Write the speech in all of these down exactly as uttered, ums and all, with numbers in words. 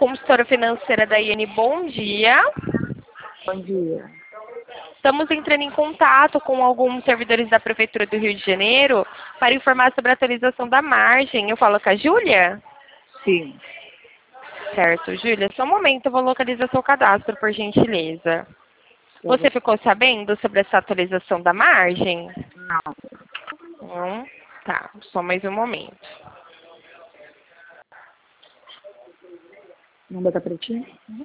consultora financeira da I N. Bom dia. Bom dia. Estamos entrando em contato com alguns servidores da Prefeitura do Rio de Janeiro para informar sobre a atualização da margem. Eu falo com a Júlia? Sim. Certo, Júlia. Só um momento, eu vou localizar seu cadastro, por gentileza. Você ficou sabendo sobre essa atualização da margem? Não. Não? Tá, só mais um momento. Não botar pretinho? Uhum.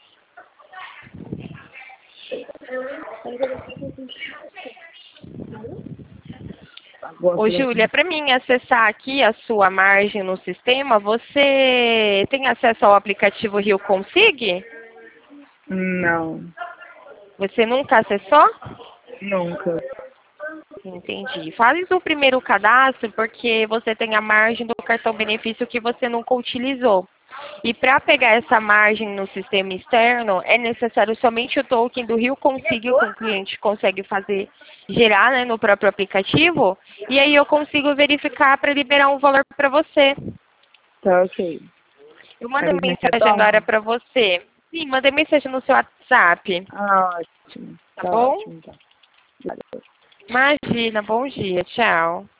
Ô, Júlia, para mim acessar aqui a sua margem no sistema, você tem acesso ao aplicativo Rio Consig? Não. Você nunca acessou? Nunca. Entendi. Faz o primeiro cadastro porque você tem a margem do cartão benefício que você nunca utilizou. E para pegar essa margem no sistema externo, é necessário somente o token do Rio Consig que o cliente consegue fazer, gerar, né, no próprio aplicativo. E aí eu consigo verificar para liberar um valor para você. Tá, ok. Eu mandei Aí me mensagem retorna? agora para você. Sim, mandei mensagem no seu WhatsApp. Ah, ótimo. Tá Tá bom? ótimo, então. Valeu. Imagina, bom dia, tchau.